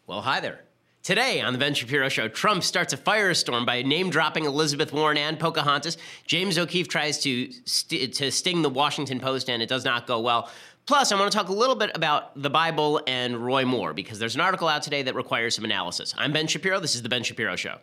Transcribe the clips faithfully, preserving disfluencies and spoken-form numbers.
Well, hi there. Today on The Ben Shapiro Show, Trump starts a firestorm by name-dropping Elizabeth Warren and Pocahontas. James O'Keefe tries to st- to sting the Washington Post, and it does not go well. Plus, I want to talk a little bit about the Bible and Roy Moore, because there's an article out today that requires some analysis. I'm Ben Shapiro. This is The Ben Shapiro Show.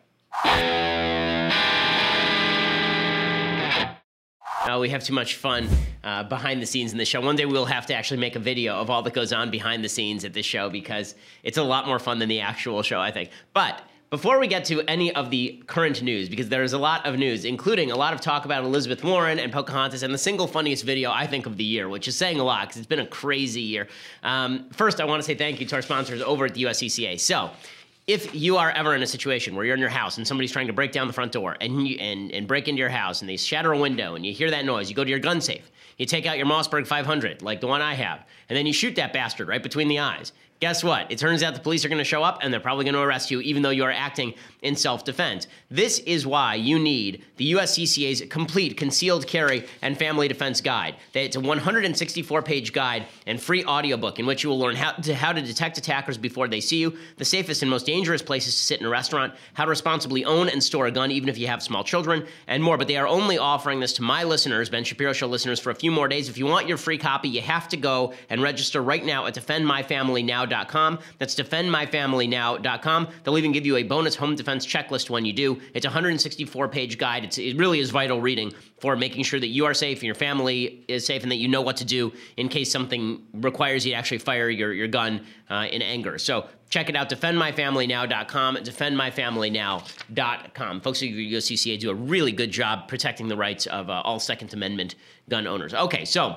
Uh, we have too much fun uh, behind the scenes in this show. One day we'll have to actually make a video of all that goes on behind the scenes at this show, because it's a lot more fun than the actual show, I think. But before we get to any of the current news, because there's a lot of news, including a lot of talk about Elizabeth Warren and Pocahontas, and the single funniest video, I think, of the year, which is saying a lot because it's been a crazy year. Um, first, I want to say thank you to our sponsors over at the U S C C A. So, if you are ever in a situation where you're in your house and somebody's trying to break down the front door and, you, and and break into your house and they shatter a window and you hear that noise, you go to your gun safe, you take out your Mossberg five hundred, like the one I have, and then you shoot that bastard right between the eyes. Guess what? It turns out the police are going to show up and they're probably going to arrest you, even though you are acting in self-defense. This is why you need the U S C C A's complete concealed carry and family defense guide. It's a one hundred sixty-four page guide and free audiobook in which you will learn how to, how to detect attackers before they see you, the safest and most dangerous places to sit in a restaurant, how to responsibly own and store a gun even if you have small children, and more. But they are only offering this to my listeners, Ben Shapiro Show listeners, for a few more days. If you want your free copy, you have to go and register right now at defend my family now dot com. That's defend my family now dot com. They'll even give you a bonus home defense checklist when you do. It's a one hundred sixty-four page guide. It's, it really is vital reading for making sure that you are safe and your family is safe and that you know what to do in case something requires you to actually fire your, your gun uh, in anger. So check it out, defend my family now dot com, defend my family now dot com. Folks at the U S C C A do a really good job protecting the rights of uh, all Second Amendment gun owners. Okay, so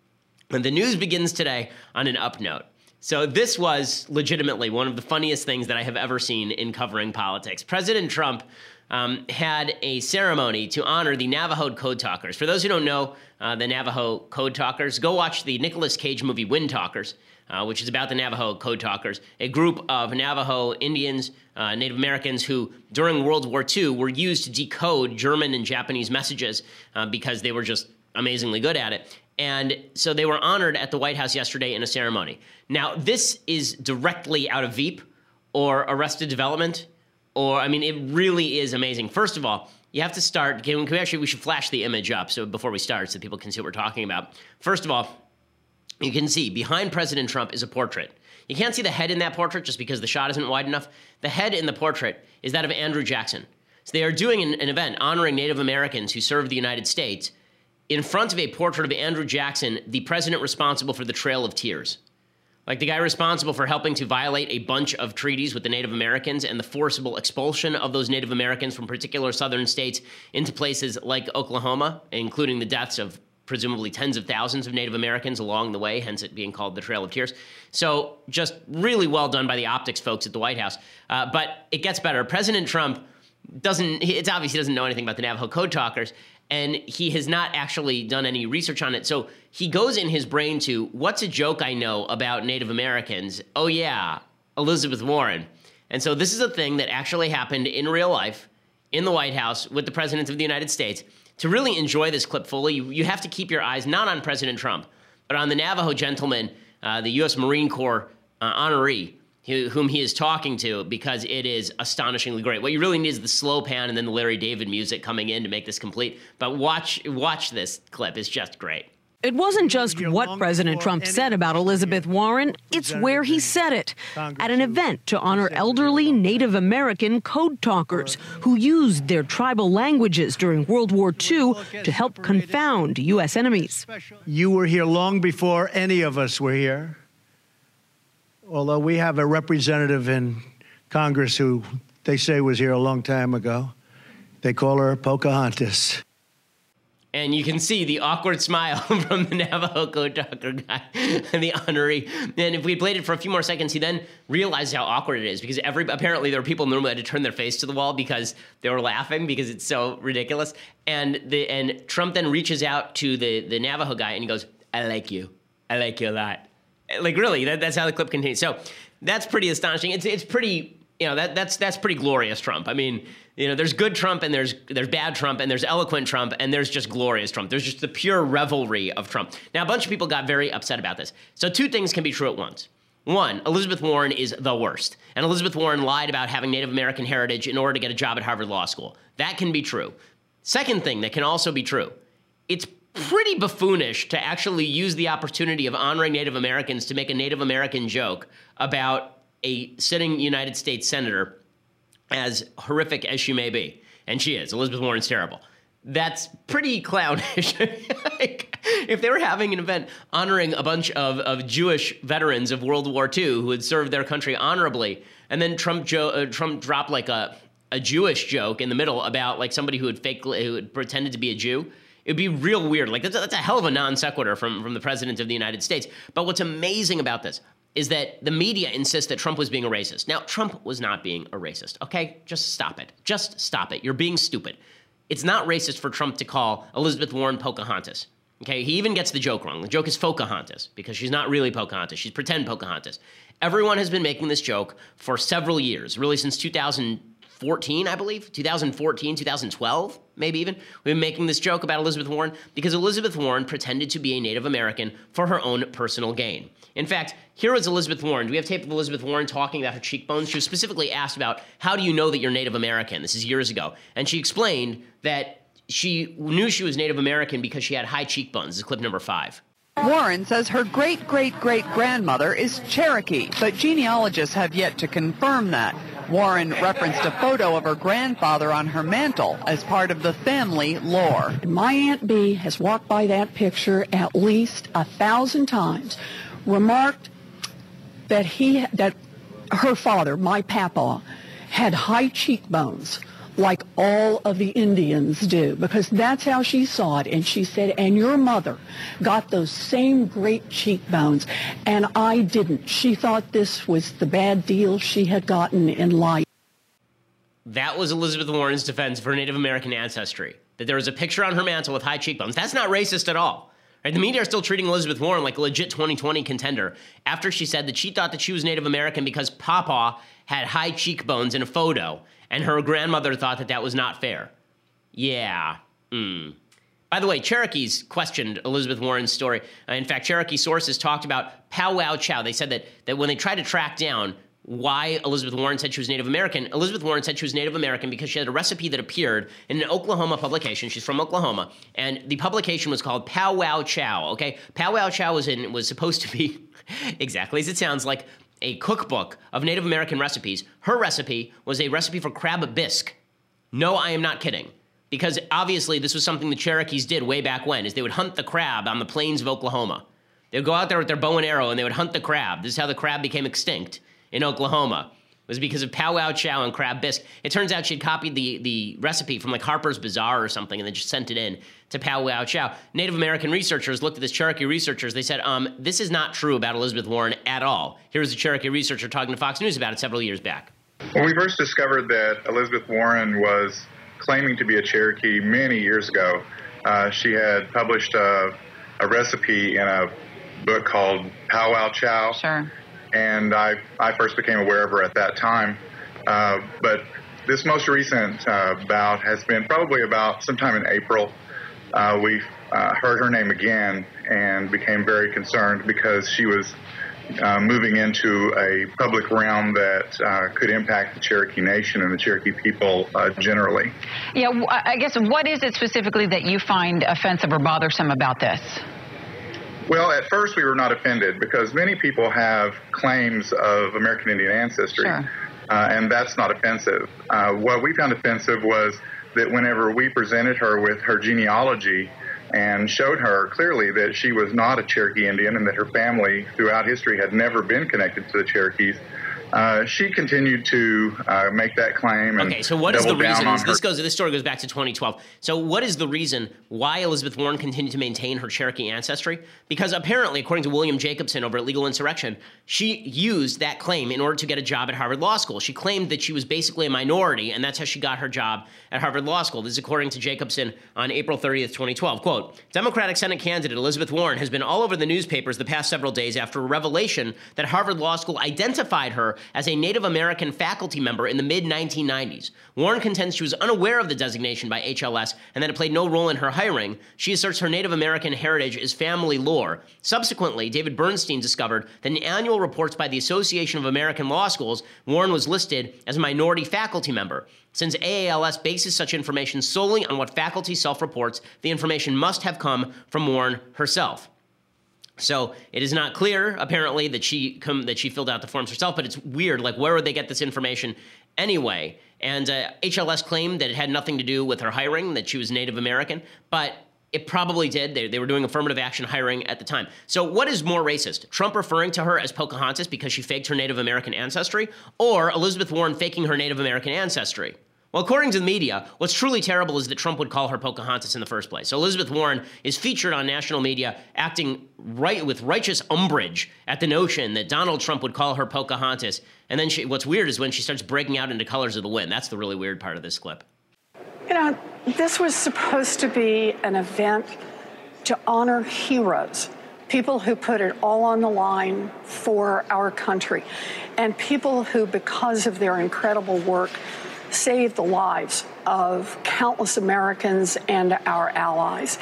the news begins today on an up note. So this was legitimately one of the funniest things that I have ever seen in covering politics. President Trump um, had a ceremony to honor the Navajo Code Talkers. For those who don't know uh, the Navajo Code Talkers, go watch the Nicolas Cage movie Wind Talkers, uh, which is about the Navajo Code Talkers, a group of Navajo Indians, uh, Native Americans who, during World War Two, were used to decode German and Japanese messages uh, because they were just amazingly good at it. And so they were honored at the White House yesterday in a ceremony. Now, this is directly out of Veep or Arrested Development, or, I mean, it really is amazing. First of all, you have to start, can we actually, we should flash the image up so before we start so people can see what we're talking about. First of all, you can see behind President Trump is a portrait. You can't see the head in that portrait just because the shot isn't wide enough. The head in the portrait is that of Andrew Jackson. So they are doing an, an event honoring Native Americans who served the United States in front of a portrait of Andrew Jackson, the president responsible for the Trail of Tears. Like the guy responsible for helping to violate a bunch of treaties with the Native Americans and the forcible expulsion of those Native Americans from particular southern states into places like Oklahoma, including the deaths of presumably tens of thousands of Native Americans along the way, hence it being called the Trail of Tears. So just really well done by the optics folks at the White House. Uh, but it gets better. President Trump doesn't, it's obvious he doesn't know anything about the Navajo Code Talkers, and he has not actually done any research on it. So he goes in his brain to, what's a joke I know about Native Americans? Oh yeah, Elizabeth Warren. And so this is a thing that actually happened in real life in the White House with the President of the United States. To really enjoy this clip fully, you, you have to keep your eyes not on President Trump, but on the Navajo gentleman, uh, the U S Marine Corps uh, honoree, whom he is talking to, because it is astonishingly great. What you really need is the slow pan and then the Larry David music coming in to make this complete. But watch watch this clip. It's just great. It wasn't just what President Trump said about Elizabeth Warren, it's where he said it, at an event to honor elderly Native American code talkers who used their tribal languages during World War Two to help confound U S enemies. You were here long before any of us were here. Although we have a representative in Congress who they say was here a long time ago. They call her Pocahontas. And you can see the awkward smile from the Navajo Code Talker guy and the honoree. And if we played it for a few more seconds, he then realized how awkward it is, because every apparently there were people normally had to turn their face to the wall because they were laughing because it's so ridiculous. And the and Trump then reaches out to the, the Navajo guy and he goes, I like you. I like you a lot. Like, really, that, that's how the clip continues. So that's pretty astonishing. It's it's pretty, you know, that that's that's pretty glorious Trump. I mean, you know, there's good Trump and there's there's bad Trump and there's eloquent Trump and there's just glorious Trump. There's just the pure revelry of Trump. Now, a bunch of people got very upset about this. So two things can be true at once. One, Elizabeth Warren is the worst. And Elizabeth Warren lied about having Native American heritage in order to get a job at Harvard Law School. That can be true. Second thing that can also be true, it's pretty buffoonish to actually use the opportunity of honoring Native Americans to make a Native American joke about a sitting United States senator, as horrific as she may be. And she is. Elizabeth Warren's terrible. That's pretty clownish. Like, if they were having an event honoring a bunch of, of Jewish veterans of World War Two who had served their country honorably, and then Trump jo- uh, Trump dropped like a, a Jewish joke in the middle about like somebody who had fake who had pretended to be a Jew, it'd be real weird. Like that's a, that's a hell of a non sequitur from, from the president of the United States. But what's amazing about this is that the media insists that Trump was being a racist. Now, Trump was not being a racist, okay? Just stop it. Just stop it. You're being stupid. It's not racist for Trump to call Elizabeth Warren Pocahontas. Okay, he even gets the joke wrong. The joke is Pocahontas because she's not really Pocahontas. She's pretend Pocahontas. Everyone has been making this joke for several years, really since two thousand fourteen, I believe, two thousand fourteen, two thousand twelve, maybe even. We've been making this joke about Elizabeth Warren because Elizabeth Warren pretended to be a Native American for her own personal gain. In fact, here was Elizabeth Warren. Do we have tape of Elizabeth Warren talking about her cheekbones? She was specifically asked about, how do you know that you're Native American? This is years ago. And she explained that she knew she was Native American because she had high cheekbones. This is clip number five. Warren says her great-great-great-grandmother is Cherokee, but genealogists have yet to confirm that. Warren referenced a photo of her grandfather on her mantle as part of the family lore. My Aunt Bee has walked by that picture at least a thousand times, remarked that he, that her father, my papa, had high cheekbones like all of the Indians do, because that's how she saw it. And she said, and your mother got those same great cheekbones, and I didn't. She thought this was the bad deal she had gotten in life. That was Elizabeth Warren's defense for Native American ancestry, that there was a picture on her mantle with high cheekbones. That's not racist at all. Right? The media are still treating Elizabeth Warren like a legit twenty twenty contender after she said that she thought that she was Native American because Papa had high cheekbones in a photo, and her grandmother thought that that was not fair. Yeah. Mm. By the way, Cherokees questioned Elizabeth Warren's story. Uh, in fact, Cherokee sources talked about powwow chow. They said that, that when they tried to track down why Elizabeth Warren said she was Native American, Elizabeth Warren said she was Native American because she had a recipe that appeared in an Oklahoma publication. She's from Oklahoma. And the publication was called Powwow Chow, okay? Powwow Chow was, in, was supposed to be, exactly as it sounds, like a cookbook of Native American recipes. Her recipe was a recipe for crab bisque. No, I am not kidding. Because obviously this was something the Cherokees did way back when, is they would hunt the crab on the plains of Oklahoma. They would go out there with their bow and arrow and they would hunt the crab. This is how the crab became extinct in Oklahoma. It was because of powwow chow and crab bisque. It turns out she'd copied the, the recipe from like Harper's Bazaar or something and then just sent it in to powwow chow. Native American researchers looked at this, Cherokee researchers. They said, um, this is not true about Elizabeth Warren at all. Here's a Cherokee researcher talking to Fox News about it several years back. When we first discovered that Elizabeth Warren was claiming to be a Cherokee many years ago, uh, she had published a, a recipe in a book called Powwow Chow. Sure. And I, I first became aware of her at that time. Uh, but this most recent uh, bout has been probably about sometime in April. Uh, we uh, heard her name again and became very concerned because she was uh, moving into a public realm that uh, could impact the Cherokee Nation and the Cherokee people uh, generally. Yeah, I guess what is it specifically that you find offensive or bothersome about this? Well, at first we were not offended because many people have claims of American Indian ancestry, sure. uh, and that's not offensive. Uh, what we found offensive was that whenever we presented her with her genealogy and showed her clearly that she was not a Cherokee Indian and that her family throughout history had never been connected to the Cherokees, Uh, she continued to uh, make that claim. And okay, so what is the reason? This her- goes. This story goes back to twenty twelve. So what is the reason why Elizabeth Warren continued to maintain her Cherokee ancestry? Because apparently, according to William Jacobson over at Legal Insurrection, she used that claim in order to get a job at Harvard Law School. She claimed that she was basically a minority, and that's how she got her job at Harvard Law School. This is according to Jacobson on April thirtieth, twenty twelve. Quote, Democratic Senate candidate Elizabeth Warren has been all over the newspapers the past several days after a revelation that Harvard Law School identified her as a Native American faculty member in the mid nineteen nineties. Warren contends she was unaware of the designation by H L S and that it played no role in her hiring. She asserts her Native American heritage is family lore. Subsequently, David Bernstein discovered that in annual reports by the Association of American Law Schools, Warren was listed as a minority faculty member. Since A A L S bases such information solely on what faculty self-reports, the information must have come from Warren herself. So it is not clear, apparently, that she come, that she filled out the forms herself, but it's weird. Like, where would they get this information anyway? And uh, H L S claimed that it had nothing to do with her hiring, that she was Native American, but it probably did. They, they were doing affirmative action hiring at the time. So what is more racist? Trump referring to her as Pocahontas because she faked her Native American ancestry, or Elizabeth Warren faking her Native American ancestry? Well, according to the media, what's truly terrible is that Trump would call her Pocahontas in the first place. So Elizabeth Warren is featured on national media acting right with righteous umbrage at the notion that Donald Trump would call her Pocahontas. And then she, what's weird is when she starts breaking out into colors of the wind. That's the really weird part of this clip. You know, this was supposed to be an event to honor heroes, people who put it all on the line for our country, and people who, because of their incredible work, saved the lives of countless Americans and our allies.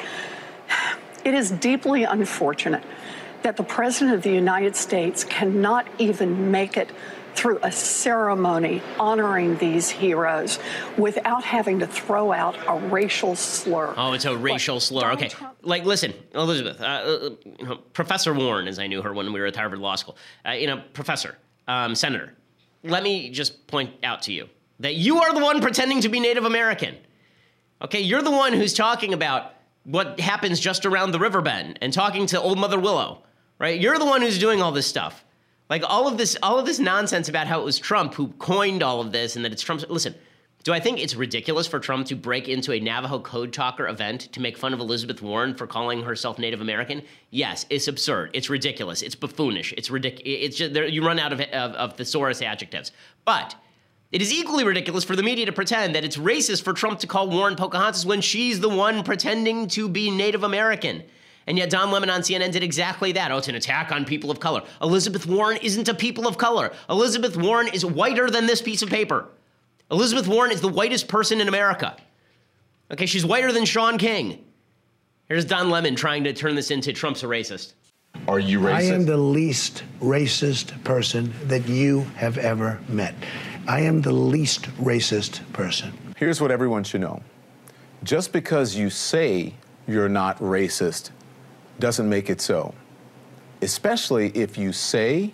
It is deeply unfortunate that the President of the United States cannot even make it through a ceremony honoring these heroes without having to throw out a racial slur. Oh, it's a racial slur. Donald Okay. Trump- Like, listen, Elizabeth, uh, you know, Professor Warren, as I knew her when we were at Harvard Law School, uh, you know, Professor, um, Senator, let me just point out to you that you are the one pretending to be Native American. Okay, you're the one who's talking about what happens just around the river bend and talking to Old Mother Willow, right? You're the one who's doing all this stuff. Like all of this, all of this nonsense about how it was Trump who coined all of this and that it's Trump's. Listen, do I think it's ridiculous for Trump to break into a Navajo code talker event to make fun of Elizabeth Warren for calling herself Native American? Yes, it's absurd. It's ridiculous. It's buffoonish. It's ridiculous. It's just you run out of, of, of thesaurus adjectives. But it is equally ridiculous for the media to pretend that it's racist for Trump to call Warren Pocahontas when she's the one pretending to be Native American. And yet Don Lemon on C N N did exactly that. Oh, it's an attack on people of color. Elizabeth Warren isn't a people of color. Elizabeth Warren is whiter than this piece of paper. Elizabeth Warren is the whitest person in America. Okay, she's whiter than Sean King. Here's Don Lemon trying to turn this into Trump's a racist. Are you racist? I am the least racist person that you have ever met. I am the least racist person. Here's what everyone should know. Just because you say you're not racist doesn't make it so. Especially if you say,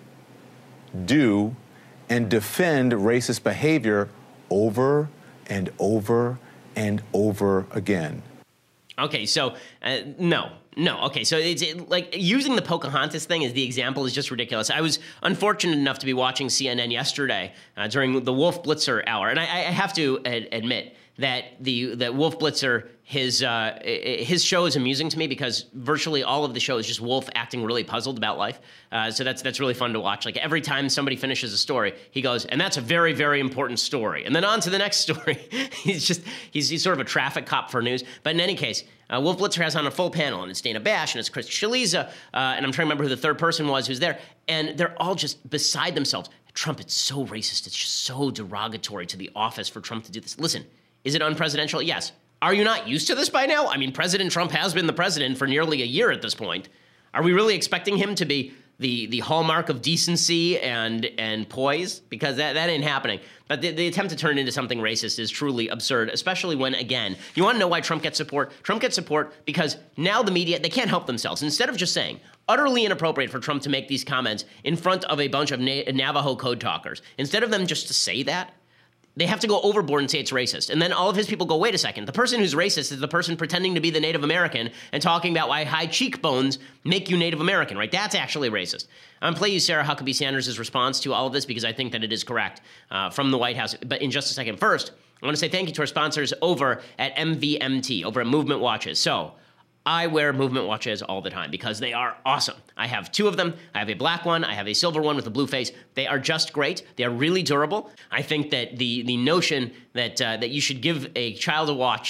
do, and defend racist behavior over and over and over again. Okay, so uh, no, no. Okay, so it's it, like using the Pocahontas thing as the example is just ridiculous. I was unfortunate enough to be watching C N N yesterday uh, during the Wolf Blitzer hour, and I, I have to ad- admit that the that Wolf Blitzer, his uh, his show is amusing to me because virtually all of the show is just Wolf acting really puzzled about life. Uh, so that's that's really fun to watch. Like every time somebody finishes a story, he goes, and that's a very, very important story. And then on to the next story. he's just he's, he's sort of a traffic cop for news. But in any case, uh, Wolf Blitzer has on a full panel, and it's Dana Bash, and it's Chris Chaliza, uh, and I'm trying to remember who the third person was who's there. And they're all just beside themselves. Trump, it's so racist. It's just so derogatory to the office for Trump to do this. Listen, is it unpresidential? Yes. Are you not used to this by now? I mean, President Trump has been the president for nearly a year at this point. Are we really expecting him to be the the hallmark of decency and and poise? Because that, that ain't happening. But the, the attempt to turn it into something racist is truly absurd, especially when, again, you want to know why Trump gets support? Trump gets support because now the media, they can't help themselves. Instead of just saying, utterly inappropriate for Trump to make these comments in front of a bunch of Na- Navajo code talkers, instead of them just to say that, they have to go overboard and say it's racist. And then all of his people go, wait a second, the person who's racist is the person pretending to be the Native American and talking about why high cheekbones make you Native American, right? That's actually racist. I'm going to play you Sarah Huckabee Sanders' response to all of this because I think that it is correct uh, from the White House. But in just a second, first, I want to say thank you to our sponsors over at M V M T, over at Movement Watches. So I wear Movement watches all the time because they are awesome. I have two of them. I have a black one. I have a silver one with a blue face. They are just great. They are really durable. I think that the the notion that uh, that you should give a child a watch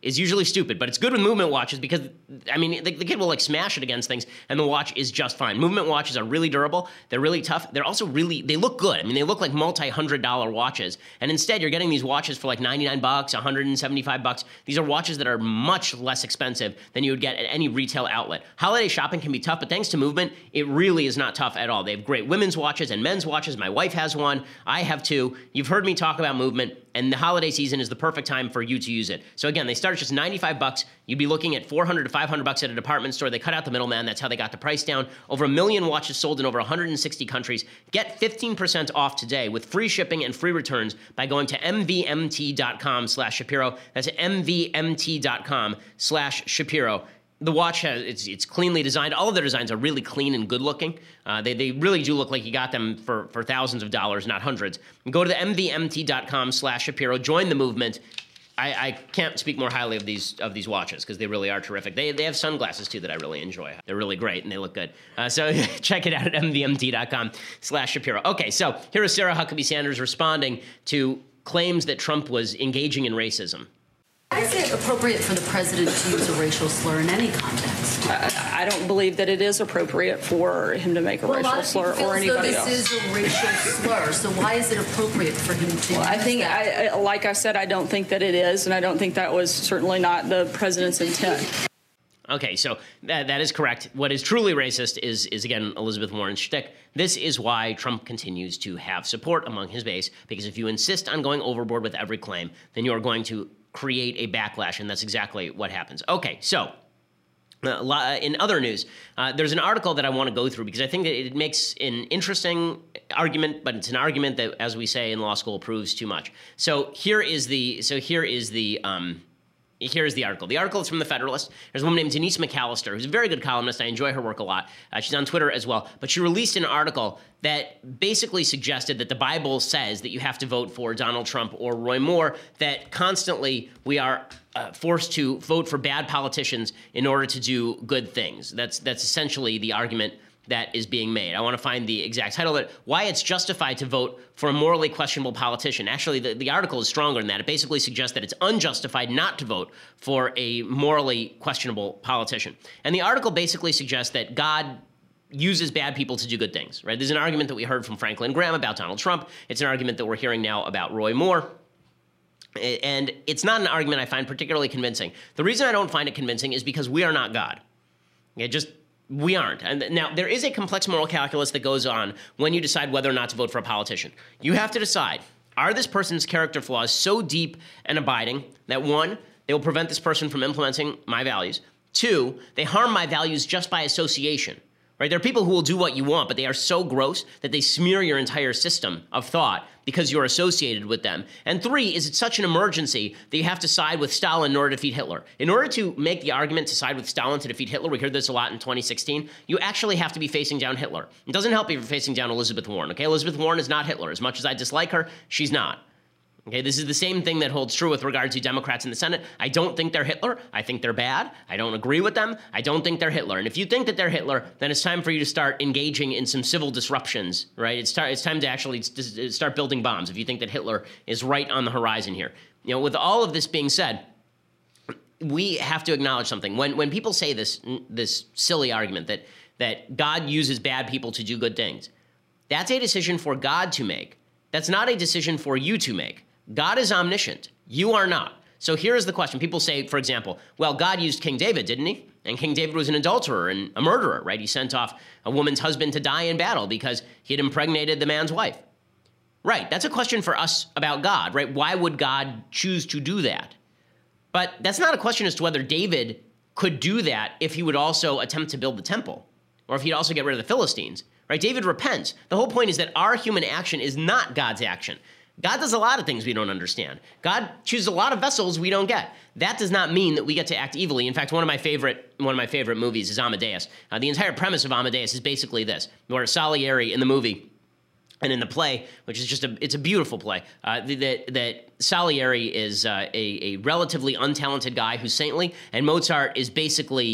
is usually stupid, but it's good with movement watches because, I mean, the, the kid will like smash it against things and the watch is just fine. Movement watches are really durable. They're really tough. They're also really, they look good. I mean, they look like multi-hundred dollar watches. And instead you're getting these watches for like ninety-nine bucks, one hundred seventy-five bucks. These are watches that are much less expensive than you would get at any retail outlet. Holiday shopping can be tough, but thanks to Movement, it really is not tough at all. They have great women's watches and men's watches. My wife has one. I have two. You've heard me talk about Movement, and the holiday season is the perfect time for you to use it. So again, they start at just ninety-five bucks. You'd be looking at four hundred to five hundred bucks at a department store. They cut out the middleman. That's how they got the price down. Over a million watches sold in over one hundred sixty countries. Get fifteen percent off today with free shipping and free returns by going to mvmt.com slash Shapiro. That's mvmt.com slash Shapiro. The watch has, it's, it's cleanly designed. All of their designs are really clean and good looking. Uh, they, they really do look like you got them for, for thousands of dollars, not hundreds. Go to the mvmt.com slash Shapiro, join the movement. I, I can't speak more highly of these of these watches because they really are terrific. They they have sunglasses too that I really enjoy. They're really great and they look good. Uh, so check it out at mvmt.com slash Shapiro. Okay, so here is Sarah Huckabee Sanders responding to claims that Trump was engaging in racism. Is it appropriate for the president to use a racial slur in any context? I, I don't believe that it is appropriate for him to make a well, racial a slur feel or anybody this else. This is a racial slur, so why is it appropriate for him to well, use I think, that? I, like I said, I don't think that it is, and I don't think that was certainly not the president's intent. Okay, so that, that is correct. What is truly racist is, is again, Elizabeth Warren's shtick. This is why Trump continues to have support among his base, because if you insist on going overboard with every claim, then you are going to create a backlash, and that's exactly what happens. Okay, so uh, in other news, uh, there's an article that I want to go through because I think that it makes an interesting argument, but it's an argument that, as we say in law school, proves too much. So here is the so here is the um, Here's the article. The article is from The Federalist. There's a woman named Denise McAllister, who's a very good columnist. I enjoy her work a lot. Uh, she's on Twitter as well. But she released an article that basically suggested that the Bible says that you have to vote for Donald Trump or Roy Moore, that constantly we are uh, forced to vote for bad politicians in order to do good things. That's, that's essentially the argument that is being made. I want to find the exact title of it. Why it's justified to vote for a morally questionable politician. Actually, the, the article is stronger than that. It basically suggests that it's unjustified not to vote for a morally questionable politician. And the article basically suggests that God uses bad people to do good things, right? There's an argument that we heard from Franklin Graham about Donald Trump. It's an argument that we're hearing now about Roy Moore. And it's not an argument I find particularly convincing. The reason I don't find it convincing is because we are not God. Okay, just We aren't. And now, there is a complex moral calculus that goes on when you decide whether or not to vote for a politician. You have to decide, are this person's character flaws so deep and abiding that, one, they will prevent this person from implementing my values, two, they harm my values just by association, right? There are people who will do what you want, but they are so gross that they smear your entire system of thought because you're associated with them. And three, is it such an emergency that you have to side with Stalin in order to defeat Hitler? In order to make the argument to side with Stalin to defeat Hitler, we heard this a lot in twenty sixteen, you actually have to be facing down Hitler. It doesn't help if you're facing down Elizabeth Warren, okay? Elizabeth Warren is not Hitler. As much as I dislike her, she's not. Okay, this is the same thing that holds true with regard to Democrats in the Senate. I don't think they're Hitler. I think they're bad. I don't agree with them. I don't think they're Hitler. And if you think that they're Hitler, then it's time for you to start engaging in some civil disruptions, right? It's, tar- it's time to actually start building bombs if you think that Hitler is right on the horizon here. You know, with all of this being said, we have to acknowledge something. When when people say this this silly argument that that God uses bad people to do good things, that's a decision for God to make. That's not a decision for you to make. God is omniscient. You are not. So here is the question. People say, for example, well, God used King David, didn't he? And King David was an adulterer and a murderer, right? He sent off a woman's husband to die in battle because he had impregnated the man's wife. Right. That's a question for us about God, right? Why would God choose to do that? But that's not a question as to whether David could do that if he would also attempt to build the temple or if he'd also get rid of the Philistines, right? David repents. The whole point is that our human action is not God's action. God does a lot of things we don't understand. God chooses a lot of vessels we don't get. That does not mean that we get to act evilly. In fact, one of my favorite one of my favorite movies is Amadeus. Uh, the entire premise of Amadeus is basically this, where Salieri in the movie and in the play, which is just a it's a beautiful play, uh, that that Salieri is uh, a, a relatively untalented guy who's saintly, and Mozart is basically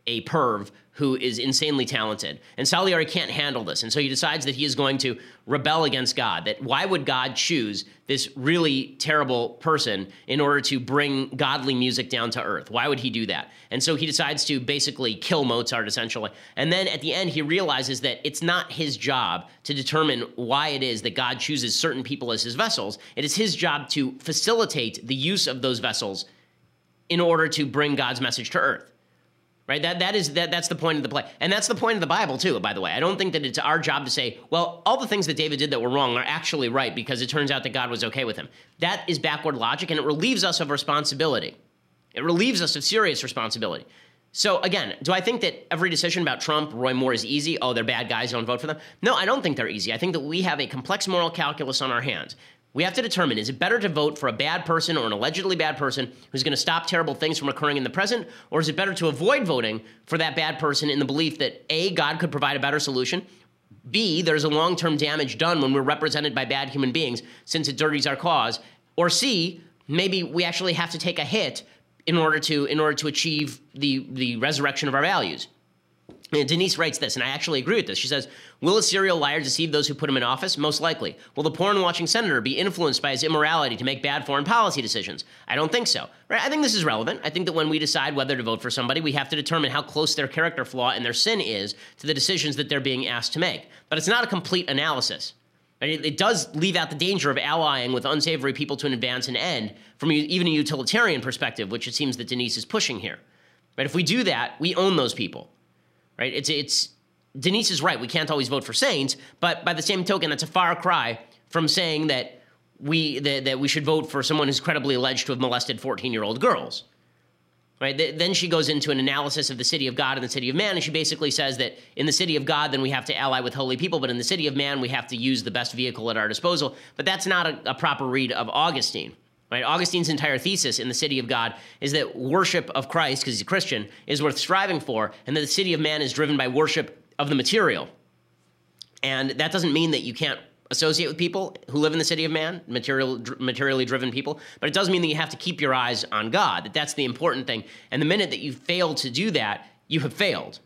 a perv who is insanely talented. And Salieri can't handle this. And so he decides that he is going to rebel against God. That why would God choose this really terrible person in order to bring godly music down to earth? Why would he do that? And so he decides to basically kill Mozart, essentially. And then at the end, he realizes that it's not his job to determine why it is that God chooses certain people as his vessels. It is his job to facilitate the use of those vessels in order to bring God's message to earth. Right? That that is that that's the point of the play. And that's the point of the Bible too, by the way. I don't think that it's our job to say, well, all the things that David did that were wrong are actually right because it turns out that God was okay with him. That is backward logic, and it relieves us of responsibility. It relieves us of serious responsibility. So again, do I think that every decision about Trump, Roy Moore is easy? Oh, they're bad guys, don't vote for them. No, I don't think they're easy. I think that we have a complex moral calculus on our hands. We have to determine, is it better to vote for a bad person or an allegedly bad person who's going to stop terrible things from occurring in the present, or is it better to avoid voting for that bad person in the belief that A, God could provide a better solution, B, there's a long-term damage done when we're represented by bad human beings since it dirties our cause, or C, maybe we actually have to take a hit in order to in order to achieve the, the resurrection of our values. And Denise writes this, and I actually agree with this. She says, will a serial liar deceive those who put him in office? Most likely. Will the porn-watching senator be influenced by his immorality to make bad foreign policy decisions? I don't think so. Right? I think this is relevant. I think that when we decide whether to vote for somebody, we have to determine how close their character flaw and their sin is to the decisions that they're being asked to make. But it's not a complete analysis. Right? It, it does leave out the danger of allying with unsavory people to advance an end from even a utilitarian perspective, which it seems that Denise is pushing here. Right? If we do that, we own those people. Right? It's it's Denise is right. We can't always vote for saints, but by the same token, that's a far cry from saying that we that, that we should vote for someone who's credibly alleged to have molested fourteen-year-old girls. Right? Th- then she goes into an analysis of the city of God and the city of man, and she basically says that in the city of God, then we have to ally with holy people, but in the city of man, we have to use the best vehicle at our disposal. But that's not a, a proper read of Augustine. Right? Augustine's entire thesis in the city of God is that worship of Christ, because he's a Christian, is worth striving for, and that the city of man is driven by worship of the material. And that doesn't mean that you can't associate with people who live in the city of man, material, dr- materially driven people, but it does mean that you have to keep your eyes on God, that that's the important thing. And the minute that you fail to do that, you have failed.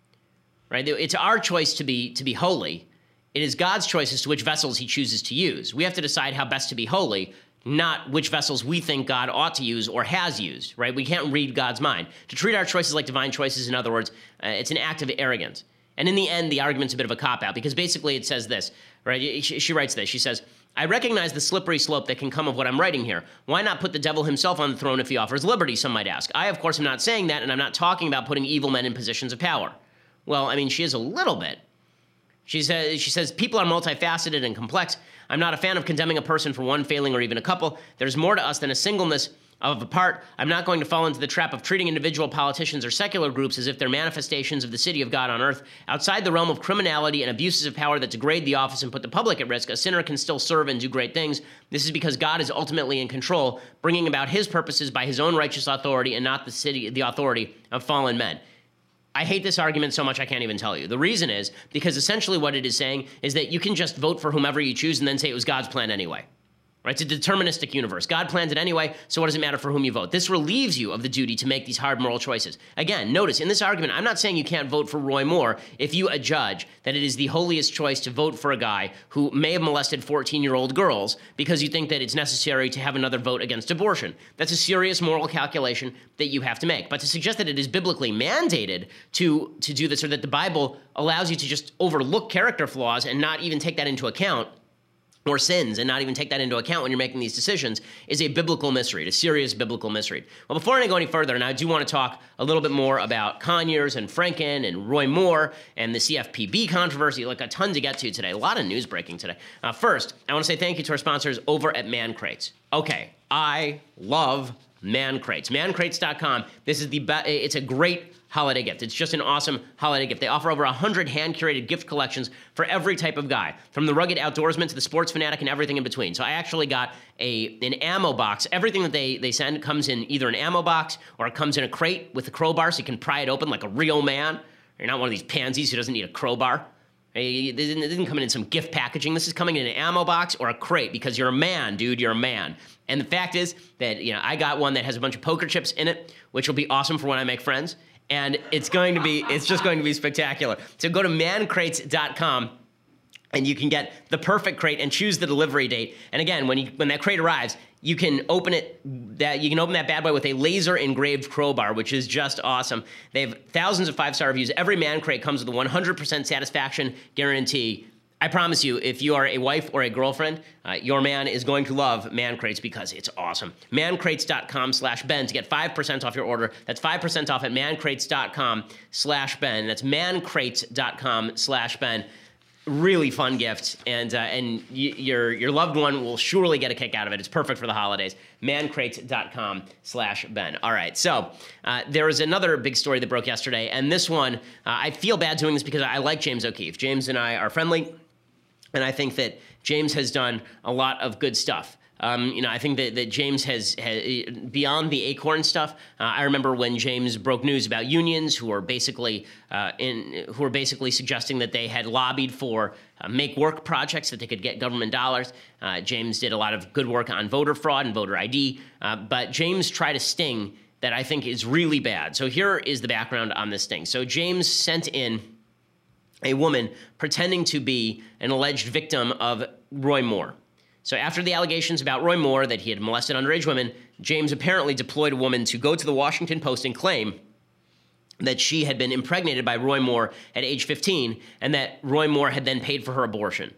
Right? It's our choice to be to be holy. It is God's choice as to which vessels he chooses to use. We have to decide how best to be holy, not which vessels we think God ought to use or has used, right? We can't read God's mind. To treat our choices like divine choices, in other words, uh, it's an act of arrogance. And in the end, the argument's a bit of a cop-out, because basically it says this, right? She, she writes this. She says, I recognize the slippery slope that can come of what I'm writing here. Why not put the devil himself on the throne if he offers liberty, some might ask. I, of course, am not saying that, and I'm not talking about putting evil men in positions of power. Well, I mean, she is a little bit. She says, she says, people are multifaceted and complex. I'm not a fan of condemning a person for one failing or even a couple. There's more to us than a singleness of a part. I'm not going to fall into the trap of treating individual politicians or secular groups as if they're manifestations of the city of God on earth. Outside the realm of criminality and abuses of power that degrade the office and put the public at risk, a sinner can still serve and do great things. This is because God is ultimately in control, bringing about his purposes by his own righteous authority and not the city, the authority of fallen men. I hate this argument so much I can't even tell you. The reason is because essentially what it is saying is that you can just vote for whomever you choose and then say it was God's plan anyway. Right? It's a deterministic universe. God planned it anyway, so what does it matter for whom you vote? This relieves you of the duty to make these hard moral choices. Again, notice, in this argument, I'm not saying you can't vote for Roy Moore if you adjudge that it is the holiest choice to vote for a guy who may have molested fourteen-year-old girls because you think that it's necessary to have another vote against abortion. That's a serious moral calculation that you have to make. But to suggest that it is biblically mandated to, to do this, or that the Bible allows you to just overlook character flaws and not even take that into account, or sins, and not even take that into account when you're making these decisions, is a biblical misread, a serious biblical misread. Well, before I go any further, and I do want to talk a little bit more about Conyers and Franken and Roy Moore and the C F P B controversy, like a ton to get to today, a lot of news breaking today. Uh, first, I want to say thank you to our sponsors over at Man Crates. Okay, I love Man Crates. man crates dot com. This is the be- it's a great holiday gift. It's just an awesome holiday gift. They offer over one hundred hand-curated gift collections for every type of guy, from the rugged outdoorsman to the sports fanatic and everything in between. So I actually got a an ammo box. Everything that they, they send comes in either an ammo box or it comes in a crate with a crowbar so you can pry it open like a real man. You're not one of these pansies who doesn't need a crowbar. It didn't, it didn't come in some gift packaging. This is coming in an ammo box or a crate because you're a man, dude. You're a man. And the fact is that, you know, I got one that has a bunch of poker chips in it, which will be awesome for when I make friends. and it's going to be it's just going to be spectacular. So go to man crates dot com. And you can get the perfect crate and choose the delivery date. And again, when you, when that crate arrives, you can open it. That you can open that bad boy with a laser engraved crowbar, which is just awesome. They have thousands of five star reviews. Every man crate comes with a one hundred percent satisfaction guarantee. I promise you, if you are a wife or a girlfriend, uh, your man is going to love Man Crates because it's awesome. man crates dot com slash Ben to get five percent off your order. That's five percent off at man crates dot com slash Ben. That's man crates dot com slash Ben. Really fun gift, and uh, and y- your your loved one will surely get a kick out of it. It's perfect for the holidays. man crates dot com slash Ben. All right, so uh, there was another big story that broke yesterday, and this one, uh, I feel bad doing this because I like James O'Keefe. James and I are friendly, and I think that James has done a lot of good stuff. Um, you know, I think that, that James has, has, beyond the Acorn stuff, uh, I remember when James broke news about unions who were basically uh, in, who were basically suggesting that they had lobbied for uh, make work projects that they could get government dollars. Uh, James did a lot of good work on voter fraud and voter I D, uh, but James tried a sting that I think is really bad. So here is the background on this sting. So James sent in a woman pretending to be an alleged victim of Roy Moore. So after the allegations about Roy Moore that he had molested underage women, James apparently deployed a woman to go to the Washington Post and claim that she had been impregnated by Roy Moore at age fifteen and that Roy Moore had then paid for her abortion.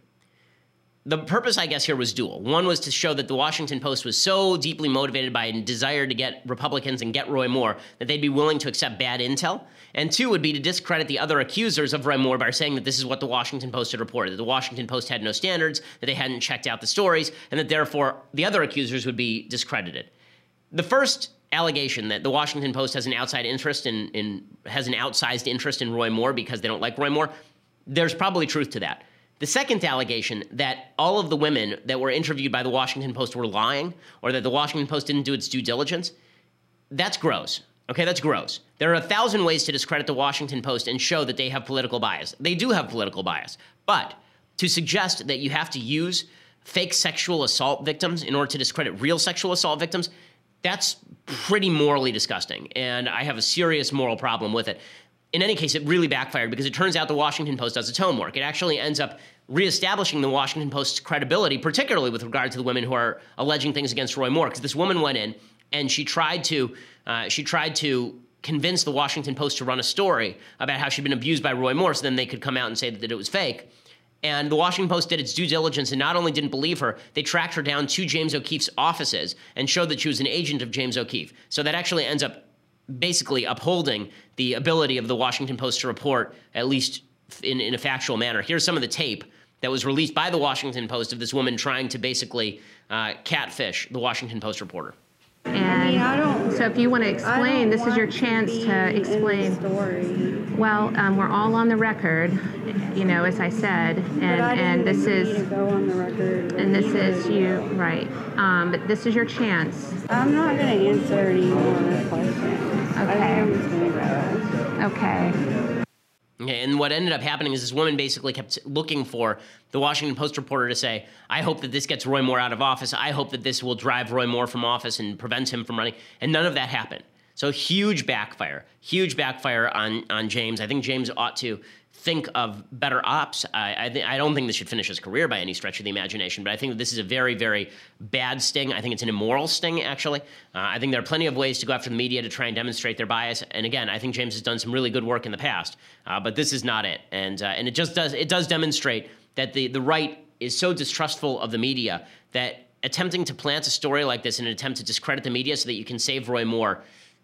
The purpose, I guess, here was dual. One was to show that the Washington Post was so deeply motivated by a desire to get Republicans and get Roy Moore that they'd be willing to accept bad intel. And two would be to discredit the other accusers of Roy Moore by saying that this is what the Washington Post had reported, that the Washington Post had no standards, that they hadn't checked out the stories, and that therefore the other accusers would be discredited. The first allegation that the Washington Post has an outside interest in, in has an outsized interest in Roy Moore because they don't like Roy Moore, there's probably truth to that. The second allegation that all of the women that were interviewed by the Washington Post were lying or that the Washington Post didn't do its due diligence, that's gross. Okay, that's gross. There are a thousand ways to discredit the Washington Post and show that they have political bias. They do have political bias. But to suggest that you have to use fake sexual assault victims in order to discredit real sexual assault victims, that's pretty morally disgusting. And I have a serious moral problem with it. In any case, it really backfired because it turns out the Washington Post does its homework. It actually ends up reestablishing the Washington Post's credibility, particularly with regard to the women who are alleging things against Roy Moore. Because this woman went in and she tried to uh, she tried to convince the Washington Post to run a story about how she'd been abused by Roy Moore, so then they could come out and say that, that it was fake. And the Washington Post did its due diligence and not only didn't believe her, they tracked her down to James O'Keefe's offices and showed that she was an agent of James O'Keefe. So that actually ends up basically upholding the ability of the Washington Post to report, at least in, in a factual manner. Here's some of the tape that was released by the Washington Post of this woman trying to basically uh, catfish the Washington Post reporter. And I mean, I don't, so if you want to explain, this is your chance to explain. Story. Well, um, we're all on the record, you know, as I said, and, I and this is, to go on the record and this is you, right, um, but this is your chance. I'm not going to answer any more questions. Okay. I think I'm just going to go. Okay. Okay, and what ended up happening is this woman basically kept looking for the Washington Post reporter to say, I hope that this gets Roy Moore out of office. I hope that this will drive Roy Moore from office and prevent him from running. And none of that happened. So huge backfire, huge backfire on, on James. I think James ought to think of better ops. I, I, th- I don't think this should finish his career by any stretch of the imagination, but I think that this is a very, very bad sting. I think it's an immoral sting, actually. Uh, I think there are plenty of ways to go after the media to try and demonstrate their bias. And again, I think James has done some really good work in the past, uh, but this is not it. And uh, and it just does it does demonstrate that the, the right is so distrustful of the media that attempting to plant a story like this in an attempt to discredit the media so that you can save Roy Moore,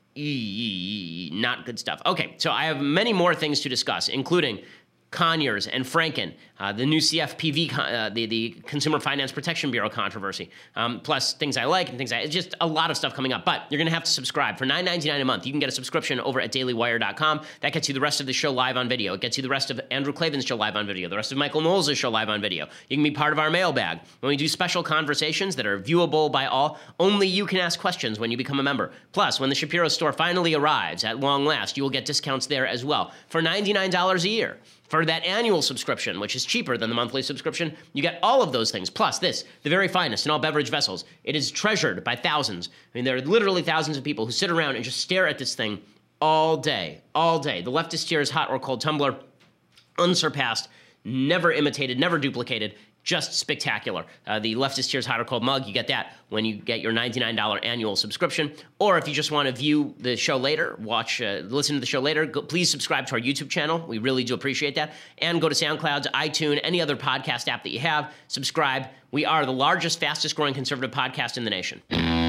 not good stuff. Okay, so I have many more things to discuss, including Conyers and Franken, uh, the new C F P B, uh, the, the Consumer Finance Protection Bureau controversy, um, plus things I like and things I, it's just a lot of stuff coming up. But you're going to have to subscribe. For nine ninety-nine a month, you can get a subscription over at daily wire dot com. That gets you the rest of the show live on video. It gets you the rest of Andrew Klavan's show live on video, the rest of Michael Knowles' show live on video. You can be part of our mailbag. When we do special conversations that are viewable by all, only you can ask questions when you become a member. Plus, when the Shapiro store finally arrives at long last, you will get discounts there as well for ninety-nine dollars a year. For that annual subscription, which is cheaper than the monthly subscription, you get all of those things, plus this, the very finest in all beverage vessels. It is treasured by thousands. I mean, there are literally thousands of people who sit around and just stare at this thing all day, all day. The leftist tears hot or cold tumbler, unsurpassed, never imitated, never duplicated, just spectacular. Uh, the leftist tears hot or cold mug, you get that when you get your ninety-nine dollars annual subscription. Or if you just want to view the show later, watch, uh, listen to the show later, go, please subscribe to our YouTube channel. We really do appreciate that. And go to SoundCloud, iTunes, any other podcast app that you have. Subscribe. We are the largest, fastest growing conservative podcast in the nation.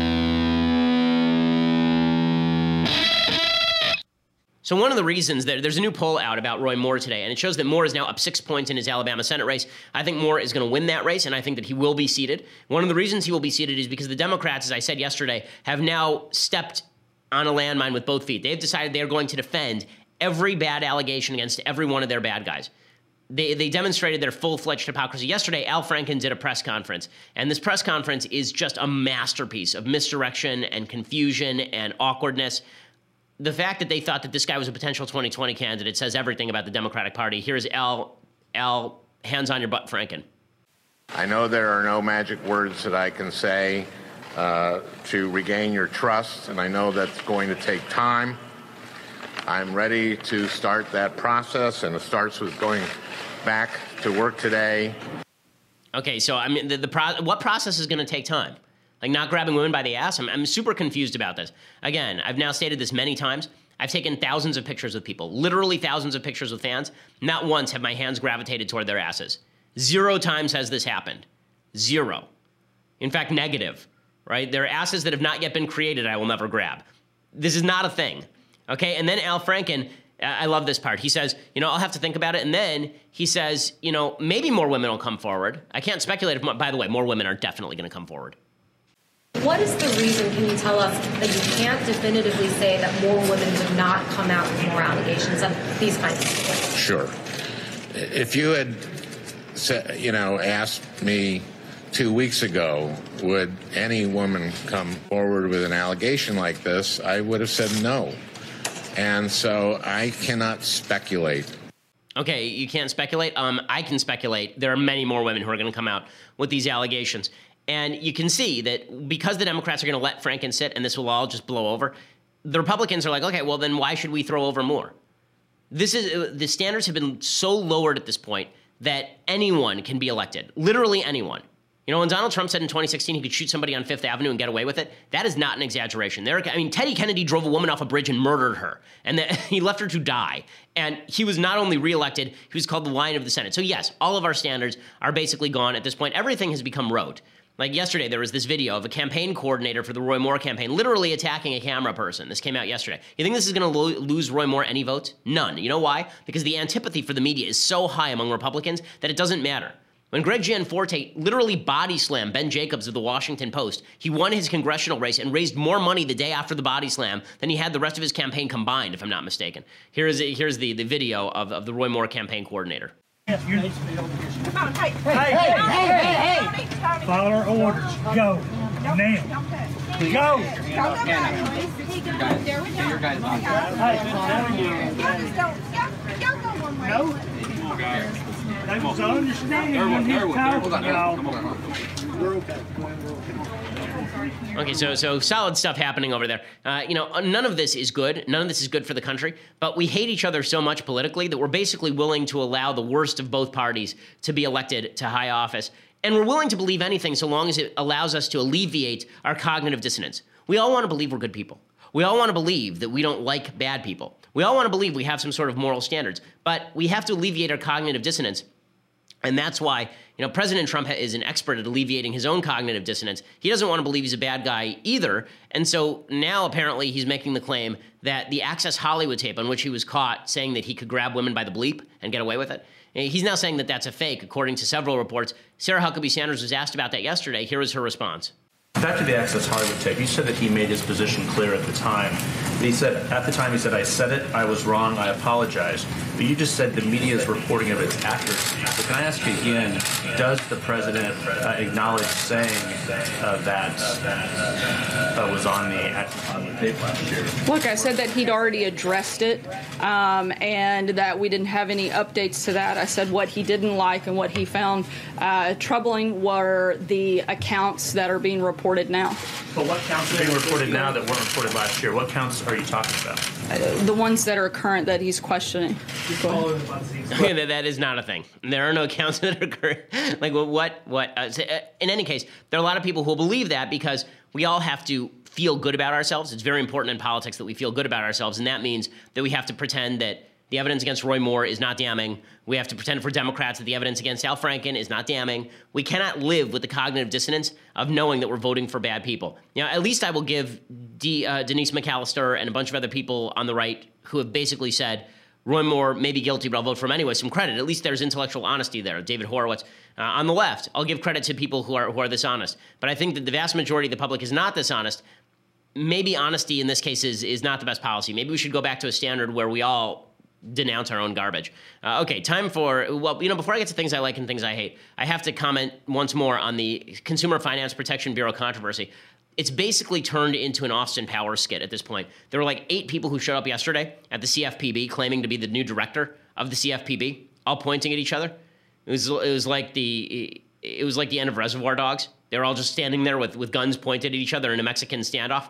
So one of the reasons that there's a new poll out about Roy Moore today, and it shows that Moore is now up six points in his Alabama Senate race. I think Moore is going to win that race, and I think that he will be seated. One of the reasons he will be seated is because the Democrats, as I said yesterday, have now stepped on a landmine with both feet. They've decided they are going to defend every bad allegation against every one of their bad guys. They, they demonstrated their full-fledged hypocrisy. Yesterday, Al Franken did a press conference, and this press conference is just a masterpiece of misdirection and confusion and awkwardness. The fact that they thought that this guy was a potential twenty twenty candidate says everything about the Democratic Party. Here's Al, Al, hands on your butt, Franken. I know there are no magic words that I can say uh, to regain your trust, and I know that's going to take time. I'm ready to start that process, and it starts with going back to work today. Okay, so I mean, the, the pro- what process is going to take time? Like not grabbing women by the ass? I'm, I'm super confused about this. Again, I've now stated this many times. I've taken thousands of pictures with people, literally thousands of pictures with fans. Not once have my hands gravitated toward their asses. Zero times has this happened. Zero. In fact, negative, right? There are asses that have not yet been created I will never grab. This is not a thing, okay? And then Al Franken, I love this part. He says, you know, I'll have to think about it. And then he says, you know, maybe more women will come forward. I can't speculate if, by the way, more women are definitely going to come forward. What is the reason, can you tell us, that you can't definitively say that more women would not come out with more allegations of these kinds of things? Sure. If you had, you know, asked me two weeks ago, would any woman come forward with an allegation like this, I would have said no. And so I cannot speculate. Okay, you can't speculate? Um, I can speculate. There are many more women who are going to come out with these allegations. And you can see that because the Democrats are going to let Franken sit and this will all just blow over, the Republicans are like, okay, well, then why should we throw over more? This is the standards have been so lowered at this point that anyone can be elected, literally anyone. You know, when Donald Trump said in twenty sixteen he could shoot somebody on Fifth Avenue and get away with it, that is not an exaggeration. There, I mean, Teddy Kennedy drove a woman off a bridge and murdered her, and then he left her to die. And he was not only reelected, he was called the Lion of the Senate. So yes, all of our standards are basically gone at this point. Everything has become rote. Like yesterday, there was this video of a campaign coordinator for the Roy Moore campaign literally attacking a camera person. This came out yesterday. You think this is going to lo- lose Roy Moore any votes? None. You know why? Because the antipathy for the media is so high among Republicans that it doesn't matter. When Greg Gianforte literally body slammed Ben Jacobs of the Washington Post, he won his congressional race and raised more money the day after the body slam than he had the rest of his campaign combined, if I'm not mistaken. Here's, here's the, the video of, of the Roy Moore campaign coordinator. Come on, hey, hey, hey, hey, hey, hey. Follow our orders. Go. Now. Go. There we go. Your guys on. Y'all just don't, y'all go one way. No. They was understanding when he's talking, y'all. We're okay. Okay, so so solid stuff happening over there. Uh, you know, none of this is good. None of this is good for the country. But we hate each other so much politically that we're basically willing to allow the worst of both parties to be elected to high office. And we're willing to believe anything so long as it allows us to alleviate our cognitive dissonance. We all want to believe we're good people. We all want to believe that we don't like bad people. We all want to believe we have some sort of moral standards. But we have to alleviate our cognitive dissonance. And that's why, you know, President Trump is an expert at alleviating his own cognitive dissonance. He doesn't want to believe he's a bad guy either. And so now apparently he's making the claim that the Access Hollywood tape on which he was caught saying that he could grab women by the bleep and get away with it, he's now saying that that's a fake, according to several reports. Sarah Huckabee Sanders was asked about that yesterday. Here is her response. Back to the Access Hollywood tape, you said that he made his position clear at the time. He said, at the time, he said, I said it, I was wrong, I apologize. But you just said the media's reporting of its accuracy. So can I ask again, does the president uh, acknowledge saying uh, that uh, was on the, on the tape last year? Look, I said that he'd already addressed it um, and that we didn't have any updates to that. I said what he didn't like and what he found uh, troubling were the accounts that are being reported now. But what counts are being reported now that weren't reported last year? What counts are you talking about? uh, the ones that are current that he's questioning. Okay, that, that is not a thing. There are no accounts that are current. Like, well, what, what, uh, so, uh, in any case, there are a lot of people who will believe that because we all have to feel good about ourselves. It's very important in politics that we feel good about ourselves, and that means that we have to pretend that the evidence against Roy Moore is not damning. We have to pretend for Democrats that the evidence against Al Franken is not damning. We cannot live with the cognitive dissonance of knowing that we're voting for bad people. You know, at least I will give D, uh, Denise McAllister and a bunch of other people on the right who have basically said, Roy Moore may be guilty, but I'll vote for him anyway, some credit. At least there's intellectual honesty there. David Horowitz. Uh, on the left, I'll give credit to people who are, who are this honest. But I think that the vast majority of the public is not this honest. Maybe honesty in this case is, is not the best policy. Maybe we should go back to a standard where we all denounce our own garbage. Uh, okay, time for, well, you know, before I get to things I like and things I hate, I have to comment once more on the Consumer Finance Protection Bureau controversy. It's basically turned into an Austin Powers skit at this point. There were like eight people who showed up yesterday at the C F P B claiming to be the new director of the C F P B, all pointing at each other. It was, it was like the, it was like the end of Reservoir Dogs. They were all just standing there with, with guns pointed at each other in a Mexican standoff.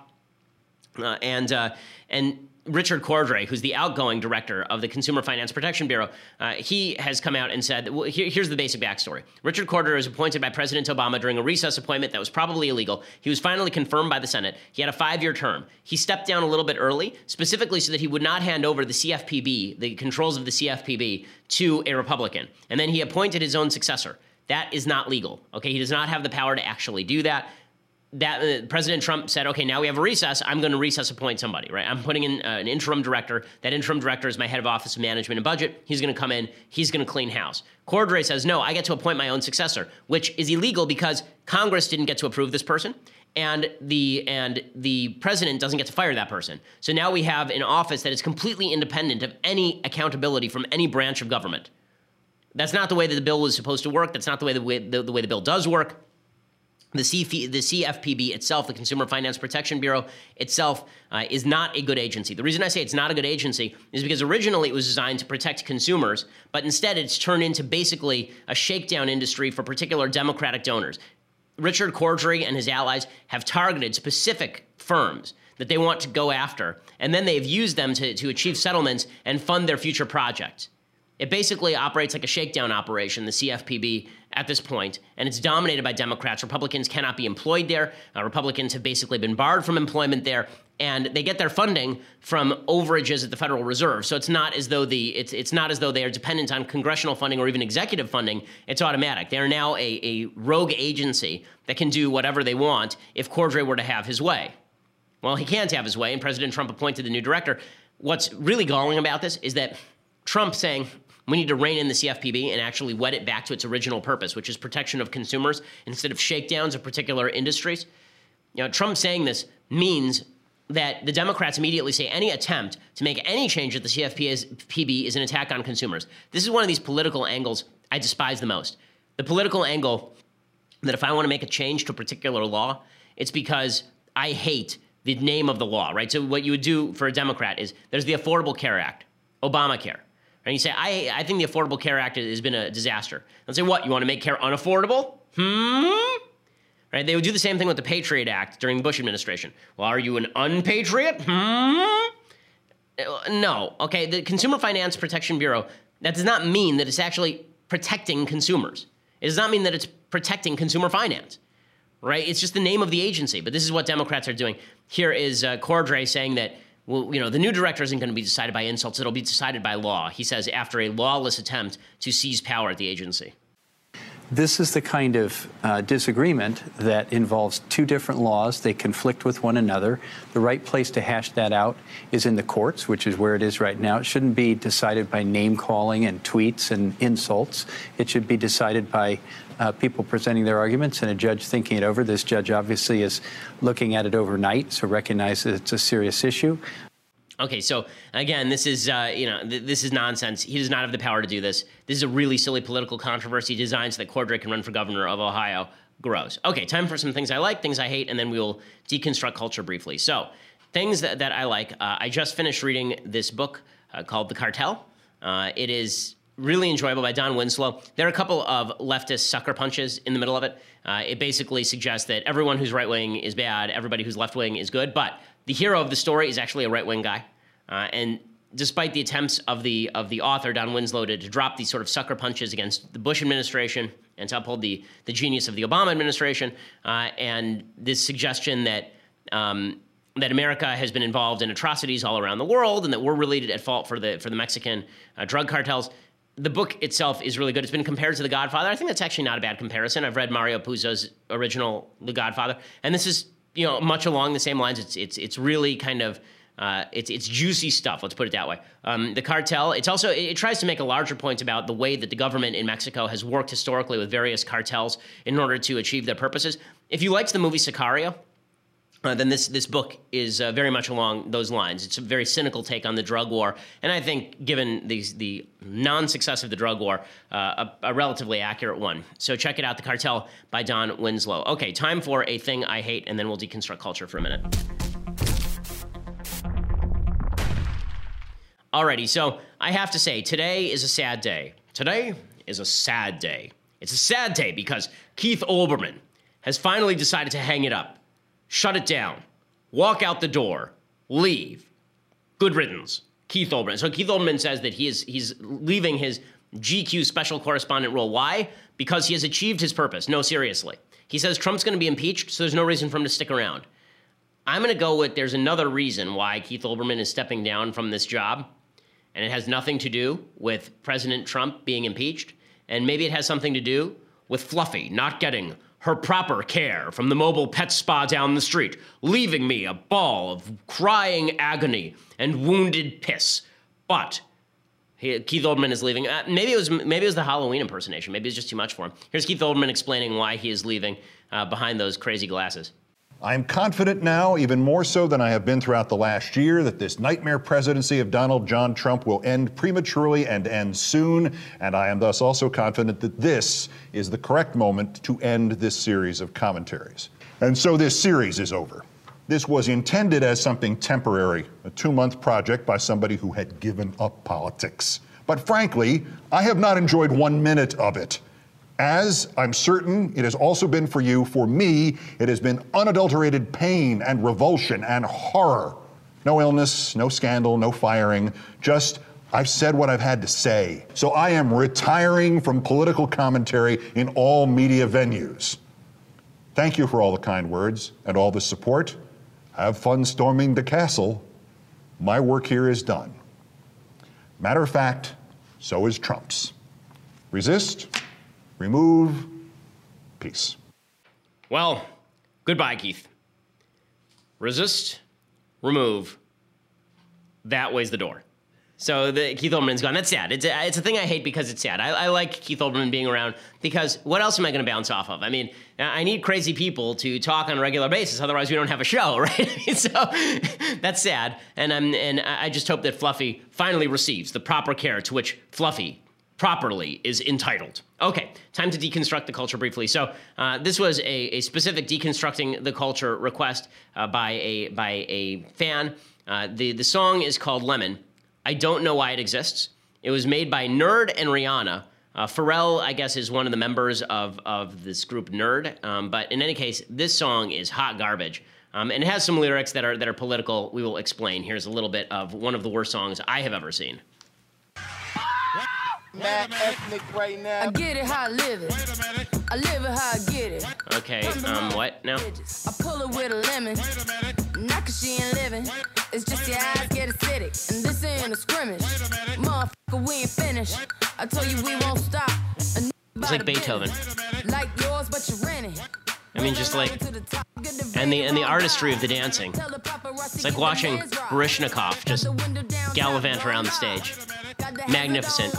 Uh, and, uh, and, Richard Cordray, who's the outgoing director of the Consumer Finance Protection Bureau, uh, he has come out and said, well, here, here's the basic backstory. Richard Cordray was appointed by President Obama during a recess appointment that was probably illegal. He was finally confirmed by the Senate. He had a five-year term. He stepped down a little bit early, specifically so that he would not hand over the C F P B, the controls of the C F P B, to a Republican. And then he appointed his own successor. That is not legal. Okay, he does not have the power to actually do that. That uh, President Trump said, okay, now we have a recess. I'm going to recess appoint somebody, right? I'm putting in uh, an interim director. That interim director is my head of Office of Management and Budget. He's going to come in. He's going to clean house. Cordray says, no, I get to appoint my own successor, which is illegal because Congress didn't get to approve this person, and the and the president doesn't get to fire that person. So now we have an office that is completely independent of any accountability from any branch of government. That's not the way that the bill was supposed to work. That's not the way the way the, the way the bill does work. The, C F, the C F P B itself, the Consumer Finance Protection Bureau itself, uh, is not a good agency. The reason I say it's not a good agency is because originally it was designed to protect consumers, but instead it's turned into basically a shakedown industry for particular Democratic donors. Richard Cordray and his allies have targeted specific firms that they want to go after, and then they've used them to, to achieve settlements and fund their future projects. It basically operates like a shakedown operation, the C F P B, at this point, and it's dominated by Democrats. Republicans cannot be employed there. Uh, Republicans have basically been barred from employment there, and they get their funding from overages at the Federal Reserve. So it's not as though the it's it's not as though they are dependent on congressional funding or even executive funding. It's automatic. They are now a, a rogue agency that can do whatever they want if Cordray were to have his way. Well, he can't have his way, and President Trump appointed the new director. What's really galling about this is that Trump saying, we need to rein in the C F P B and actually wed it back to its original purpose, which is protection of consumers instead of shakedowns of particular industries. You know, Trump saying this means that the Democrats immediately say any attempt to make any change at the C F P B is an attack on consumers. This is one of these political angles I despise the most. The political angle that if I want to make a change to a particular law, it's because I hate the name of the law, right? So what you would do for a Democrat is there's the Affordable Care Act, Obamacare. And you say, I, I think the Affordable Care Act has been a disaster. They'll say, what, you want to make care unaffordable? Hmm? Right? They would do the same thing with the Patriot Act during the Bush administration. Well, are you an unpatriot? Hmm? No. Okay, the Consumer Finance Protection Bureau, that does not mean that it's actually protecting consumers. It does not mean that it's protecting consumer finance, right? It's just the name of the agency. But this is what Democrats are doing. Here is uh, Cordray saying that, well, you know, the new director isn't going to be decided by insults. It'll be decided by law, he says, after a lawless attempt to seize power at the agency. This is the kind of uh, disagreement that involves two different laws. They conflict with one another. The right place to hash that out is in the courts, which is where it is right now. It shouldn't be decided by name-calling and tweets and insults. It should be decided by uh, people presenting their arguments and a judge thinking it over. This judge obviously is looking at it overnight, so recognize that it's a serious issue. Okay, so again, this is uh, you know th- this is nonsense. He does not have the power to do this. This is a really silly political controversy designed so that Cordray can run for governor of Ohio. Gross. Okay, time for some things I like, things I hate, and then we will deconstruct culture briefly. So, things that, that I like. Uh, I just finished reading this book uh, called The Cartel. Uh, it is really enjoyable by Don Winslow. There are a couple of leftist sucker punches in the middle of it. Uh, it basically suggests that everyone who's right-wing is bad, everybody who's left-wing is good, but the hero of the story is actually a right-wing guy. Uh, and despite the attempts of the of the author, Don Winslow, to, to drop these sort of sucker punches against the Bush administration and to uphold the, the genius of the Obama administration, uh, and this suggestion that um, that America has been involved in atrocities all around the world and that we're really at fault for the for the Mexican uh, drug cartels. The book itself is really good. It's been compared to The Godfather. I think that's actually not a bad comparison. I've read Mario Puzo's original The Godfather, and this is, you know, much along the same lines. It's it's it's really kind of uh, it's it's juicy stuff. Let's put it that way. Um, the cartel. It's also it tries to make a larger point about the way that the government in Mexico has worked historically with various cartels in order to achieve their purposes. If you liked the movie Sicario, Uh, then this this book is uh, very much along those lines. It's a very cynical take on the drug war, and I think, given these, the non-success of the drug war, uh, a, a relatively accurate one. So check it out, The Cartel by Don Winslow. Okay, time for A Thing I Hate, and then we'll deconstruct culture for a minute. Alrighty, so I have to say, today is a sad day. Today is a sad day. It's a sad day because Keith Olbermann has finally decided to hang it up. Shut it down. Walk out the door. Leave. Good riddance. Keith Olbermann. So Keith Olbermann says that he is he's leaving his G Q special correspondent role. Why? Because he has achieved his purpose. No, seriously. He says Trump's going to be impeached, so there's no reason for him to stick around. I'm going to go with there's another reason why Keith Olbermann is stepping down from this job, and it has nothing to do with President Trump being impeached, and maybe it has something to do with Fluffy not getting her proper care from the mobile pet spa down the street, leaving me a ball of crying agony and wounded piss. But he, Keith Olbermann is leaving. Uh, maybe it was maybe it was the Halloween impersonation. Maybe it's just too much for him. Here's Keith Olbermann explaining why he is leaving uh, behind those crazy glasses. I'm confident now, even more so than I have been throughout the last year, that this nightmare presidency of Donald John Trump will end prematurely and end soon. And I am thus also confident that this is the correct moment to end this series of commentaries. And so this series is over. This was intended as something temporary, a two-month project by somebody who had given up politics. But frankly, I have not enjoyed one minute of it. As I'm certain it has also been for you, for me, it has been unadulterated pain and revulsion and horror. No illness, no scandal, no firing, just I've said what I've had to say. So I am retiring from political commentary in all media venues. Thank you for all the kind words and all the support. Have fun storming the castle. My work here is done. Matter of fact, so is Trump's. Resist. Remove. Peace. Well, goodbye, Keith. Resist. Remove. That way's the door. So the Keith Olbermann's gone. That's sad. It's a, it's a thing I hate because it's sad. I, I like Keith Olbermann being around because what else am I going to bounce off of? I mean, I need crazy people to talk on a regular basis. Otherwise, we don't have a show, right? So that's sad. And I'm and I just hope that Fluffy finally receives the proper care to which Fluffy properly is entitled. Okay, time to deconstruct the culture briefly. So uh, this was a, a specific deconstructing the culture request uh, by a by a fan. Uh, the the song is called Lemon. I don't know why it exists. It was made by Nerd and Rihanna. Uh, Pharrell, I guess, is one of the members of of this group Nerd. Um, but in any case, this song is hot garbage. Um, and it has some lyrics that are that are political. We will explain. Here's a little bit of one of the worst songs I have ever seen. Mad ethnic right now. I get it how I live it. I live it how I get it. Okay, um, what now? I pull it with a lemon. Not cause she ain't living. It's just your eyes get acidic. And this ain't a scrimmage. Motherfucker, we ain't finished. I told you we won't stop. It's like Beethoven. Like yours, but you're renting. I mean, just like, and the and the artistry of the dancing. It's like watching Baryshnikov just gallivant around the stage. Magnificent.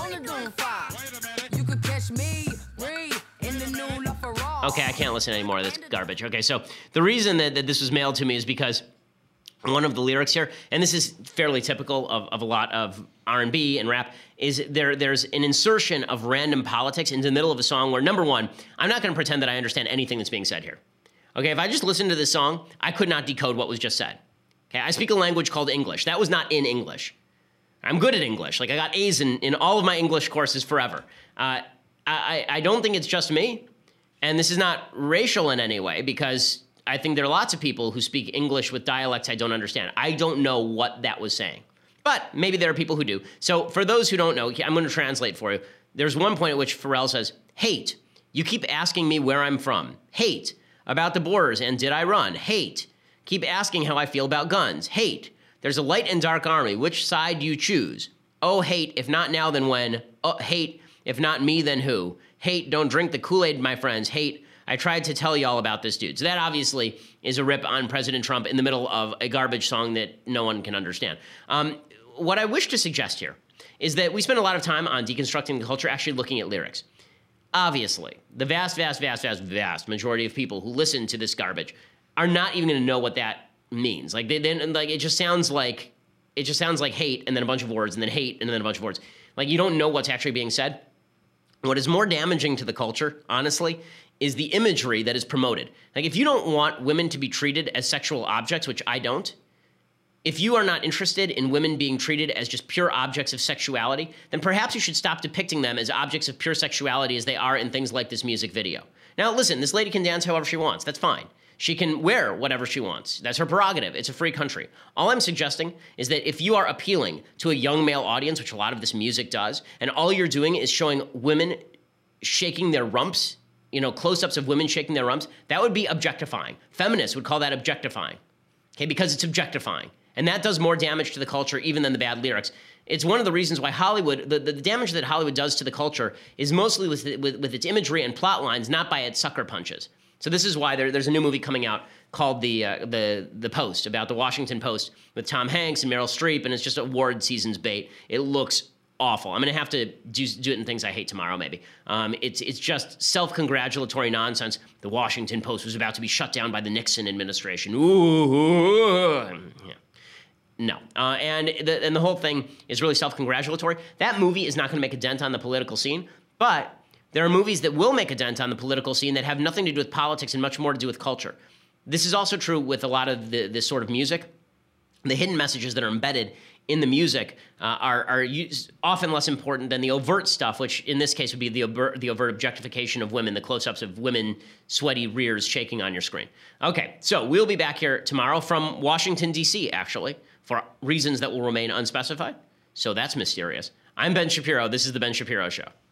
Okay, I can't listen anymore. That's garbage. Okay, so the reason that, that this was mailed to me is because one of the lyrics here, and this is fairly typical of, of a lot of R and B and rap, is there there's an insertion of random politics into the middle of a song where, number one, I'm not going to pretend that I understand anything that's being said here. Okay, if I just listened to this song, I could not decode what was just said. Okay, I speak a language called English. That was not in English. I'm good at English. Like, I got A's in, in all of my English courses forever. Uh, I, I don't think it's just me, and this is not racial in any way, because I think there are lots of people who speak English with dialects I don't understand. I don't know what that was saying. But maybe there are people who do. So for those who don't know, I'm going to translate for you. There's one point at which Pharrell says, hate. You keep asking me where I'm from. Hate. About the borders and did I run? Hate. Keep asking how I feel about guns. Hate. There's a light and dark army. Which side do you choose? Oh, hate. If not now, then when? Oh, hate. If not me, then who? Hate. Don't drink the Kool-Aid, my friends. Hate. I tried to tell y'all about this dude. So that obviously is a rip on President Trump in the middle of a garbage song that no one can understand. Um, what I wish to suggest here is that we spend a lot of time on deconstructing the culture, actually looking at lyrics. Obviously, the vast, vast, vast, vast, vast majority of people who listen to this garbage are not even going to know what that means. Like they then, like it just sounds like it just sounds like hate and then a bunch of words and then hate and then a bunch of words. Like you don't know what's actually being said. What is more damaging to the culture, honestly, is the imagery that is promoted. Like if you don't want women to be treated as sexual objects, which I don't, if you are not interested in women being treated as just pure objects of sexuality, then perhaps you should stop depicting them as objects of pure sexuality as they are in things like this music video. Now, listen, this lady can dance however she wants. That's fine. She can wear whatever she wants. That's her prerogative. It's a free country. All I'm suggesting is that if you are appealing to a young male audience, which a lot of this music does, and all you're doing is showing women shaking their rumps, you know, close-ups of women shaking their rumps, that would be objectifying. Feminists would call that objectifying, okay, because it's objectifying. And that does more damage to the culture even than the bad lyrics. It's one of the reasons why Hollywood, the, the damage that Hollywood does to the culture is mostly with, with, with its imagery and plot lines, not by its sucker punches. So this is why there, there's a new movie coming out called the, uh, the the Post, about the Washington Post with Tom Hanks and Meryl Streep, and it's just award season's bait. It looks awful. I'm going to have to do, do it in Things I Hate tomorrow, maybe. Um, it's it's just self-congratulatory nonsense. The Washington Post was about to be shut down by the Nixon administration. Ooh, yeah. No. Uh, and, the, and the whole thing is really self-congratulatory. That movie is not going to make a dent on the political scene, but there are movies that will make a dent on the political scene that have nothing to do with politics and much more to do with culture. This is also true with a lot of the, this sort of music. The hidden messages that are embedded in the music uh, are, are used, often less important than the overt stuff, which in this case would be the overt, the overt objectification of women, the close-ups of women, sweaty rears shaking on your screen. Okay, so we'll be back here tomorrow from Washington, D C, actually, for reasons that will remain unspecified. So that's mysterious. I'm Ben Shapiro. This is The Ben Shapiro Show.